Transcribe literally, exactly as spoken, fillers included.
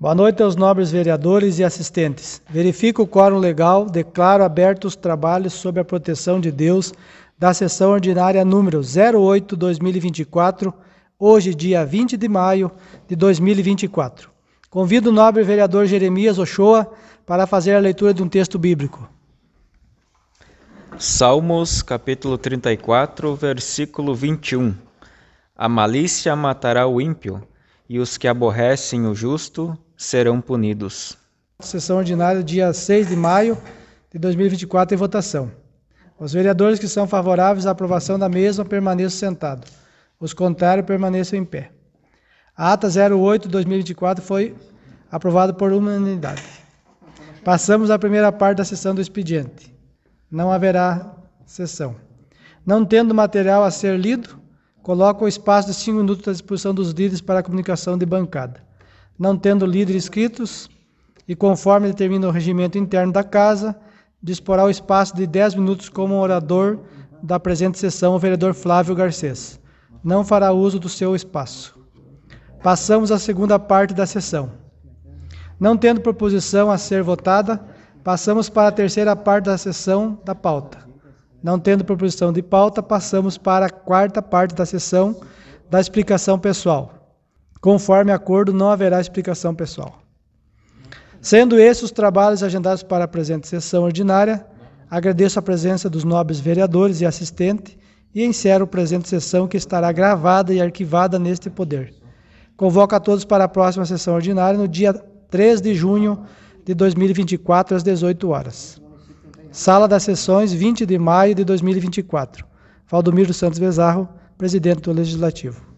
Boa noite aos nobres vereadores e assistentes. Verifico o quórum legal, declaro abertos os trabalhos sob a proteção de Deus da sessão ordinária número zero oito barra dois mil e vinte e quatro, hoje dia vinte de maio de dois mil e vinte e quatro. Convido o nobre vereador Jeremias Ochoa para fazer a leitura de um texto bíblico. Salmos, capítulo trinta e quatro, versículo vinte e um. A malícia matará o ímpio, e os que aborrecem o justo serão punidos. Sessão ordinária, dia seis de maio de dois mil e vinte e quatro, em votação. Os vereadores que são favoráveis à aprovação da mesma permaneçam sentados. Os contrários permaneçam em pé. A ata zero oito barra dois mil e vinte e quatro foi aprovada por unanimidade. Passamos à primeira parte da sessão do expediente. Não haverá sessão. Não tendo material a ser lido, coloco o espaço de cinco minutos à disposição dos líderes para a comunicação de bancada. Não tendo líderes inscritos, e conforme determina o regimento interno da Casa, disporá o espaço de dez minutos como orador da presente sessão o vereador Flávio Garcês. Não fará uso do seu espaço. Passamos à segunda parte da sessão. Não tendo proposição a ser votada, passamos para a terceira parte da sessão da pauta. Não tendo proposição de pauta, passamos para a quarta parte da sessão da explicação pessoal. Conforme acordo, não haverá explicação pessoal. Sendo esses os trabalhos agendados para a presente sessão ordinária, agradeço a presença dos nobres vereadores e assistentes e encerro a presente sessão que estará gravada e arquivada neste poder. Convoco a todos para a próxima sessão ordinária no dia três de junho de dois mil e vinte e quatro, às dezoito horas. Sala das Sessões, vinte de maio de dois mil e vinte e quatro. Valdomiro Santos Vezarro, presidente do Legislativo.